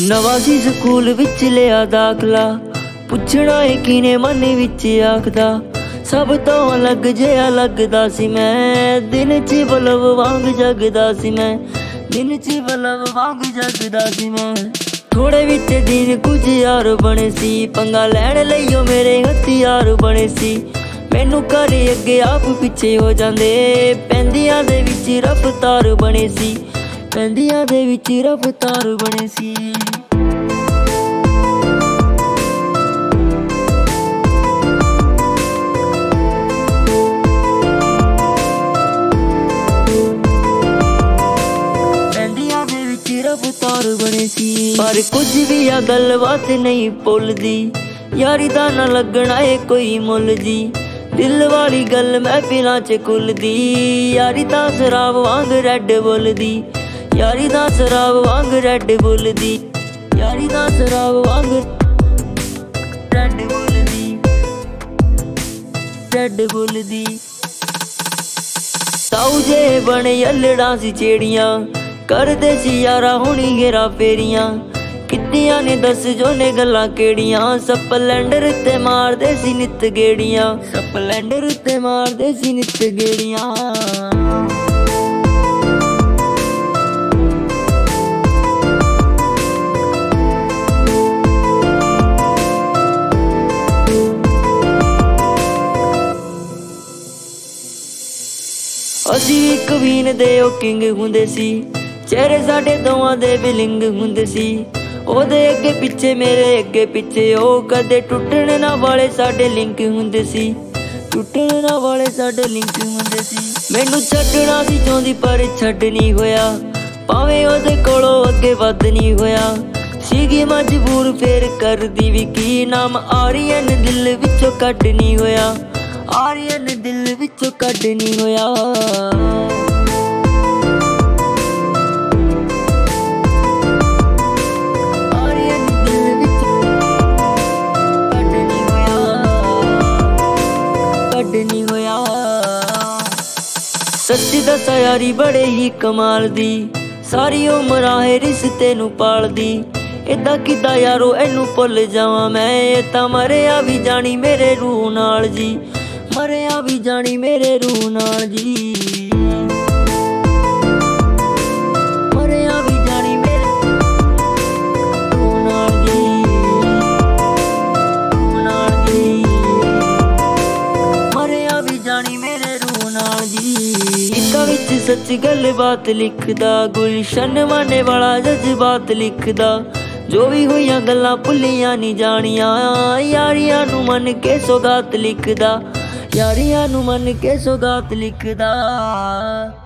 नवा सी school which लिया दाखला, पुछना है किने मन विच आखदा। सब तो अलग जिहा लगदा सी मैं, दिन च बल्ब वांग जगदा सी मैं, दिन च बल्ब वांग जगदा सी मैं। थोड़े विच दिन कुछ यार बने सी, पंगा लैण लईओ मेरे हथियार बने सी। मैनू घर अगे आप पिछे हो जांदे, पैंदियां दे विच रफ्तार बने सी, पैंदियां दे विच रफ्तार बने सी। रफ्तार बने सी पर कुछ भी आ गलबात नहीं भुलदी, यारी दा ना लगना है कोई मुल जी। दिल वाली गल महफिलां च खुलदी, यारी दा शराब वांग रेड बुलदी, यारी दा शराब वांग रेड बुलदी, यारी दा शराब वांग रेड बुलदी, रेड बुलदी। ताऊ जे बने अल्लड़ा सी चेड़ियां, करदे सी यारा हुणी घेरा फेरियां। कित्तियां ने दस जो ने गल्लां केड़ियां, स्पलेंडर ते मारदे सी नित गेड़ियां, स्पलेंडर ते मारदे सी नित गेड़ियां। असी भी कवीन दे ओ किंग हुंदे सी, चेहरे साडे दोवां दे विलिंग हुंदे सी। ओदे अगे पिछे मेरे अगे पिछे ओ, कदे टुटण ना वाले साडे लिंक हुंदे सी, टुटण ना वाले साडे लिंक हुंदे सी। मैनू छड्डना सी चाहुंदी पर छड्ड नहीं होया, भावें ओदे कोलों अगे वध नहीं होया। सीगी मजबूर फेर करदी भी की, नाम आर्यन दिल विचों कड्ड नहीं होया, आर्यन दिल विचों कड्ड नहीं होया। सच्ची दसा यारी बड़े ही कमाल दी, सारी उम्र है रिश्ते नू पालदी। इदा किदा यारो एनू भुल जावां मैं, ये तां मरिया भी जानी मेरे रूह नाल जी, मरिया भी जानी मेरे रूह नाल जी, मरिया भी जानी मेरे रूह नाल जी, रूह नाल जी, मरिया भी जानी मेरे रूह नाल जी। इक्का विच सच गल बात लिखदा, गुलशन माने वाला जज्बात लिखदा। जो भी होइयां गल्लां भुलियां नहीं जानियां, यारियां नू मन के सौगात लिखदा, यारियां नू मन के सौगात लिखदा।